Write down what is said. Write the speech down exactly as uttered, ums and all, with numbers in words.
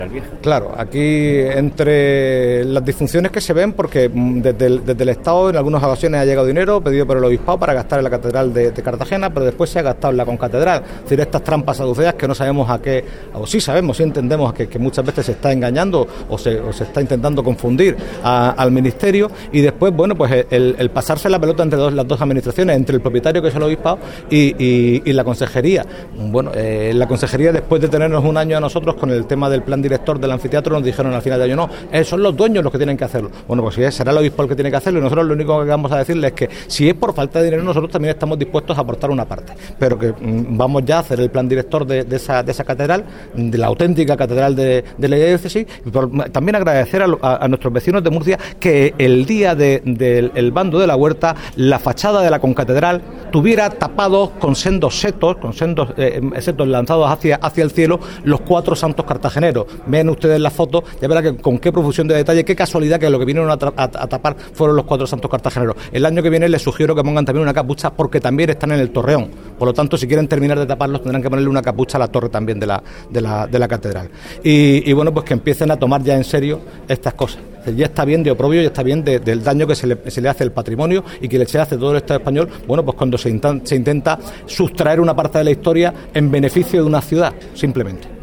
Claro, aquí entre las disfunciones que se ven, porque desde el, desde el Estado en algunas ocasiones ha llegado dinero pedido por el obispado para gastar en la catedral de, de Cartagena, pero después se ha gastado en la concatedral. Es decir, estas trampas saduceas que no sabemos a qué, o sí sabemos, sí entendemos que, que muchas veces se está engañando o se, o se está intentando confundir a, al ministerio, y después, bueno, pues el, el pasarse la pelota entre dos, las dos administraciones, entre el propietario, que es el obispado, y, y, y la consejería. Bueno, eh, la consejería, después de tenernos un año a nosotros con el tema del plan director del anfiteatro, nos dijeron al final de año, no, eh, son los dueños los que tienen que hacerlo. Bueno, pues si es, será el obispo el que tiene que hacerlo, y nosotros lo único que vamos a decirles es que si es por falta de dinero, nosotros también estamos dispuestos a aportar una parte, pero que mm, vamos ya a hacer el plan director de, de, esa, de esa catedral, de la auténtica catedral de, de la diócesis, y por, también agradecer a, a, a nuestros vecinos de Murcia que el día del de, de, bando de la Huerta, la fachada de la concatedral tuviera tapados con sendos setos, con sendos eh, setos lanzados hacia, hacia el cielo, los cuatro santos cartageneros. Ven ustedes la foto, ya verán que con qué profusión de detalle, qué casualidad que lo que vinieron a, tra- a, a tapar fueron los cuatro santos cartageneros. El año que viene les sugiero que pongan también una capucha, porque también están en el torreón. Por lo tanto, si quieren terminar de taparlos, tendrán que ponerle una capucha a la torre también de la, de la, de la catedral. Y, y bueno, pues que empiecen a tomar ya en serio estas cosas. Ya está bien de oprobio, ya está bien de, del daño que se le, se le hace al patrimonio y que le se hace todo el Estado español, bueno, pues cuando se, intan, se intenta sustraer una parte de la historia en beneficio de una ciudad, simplemente.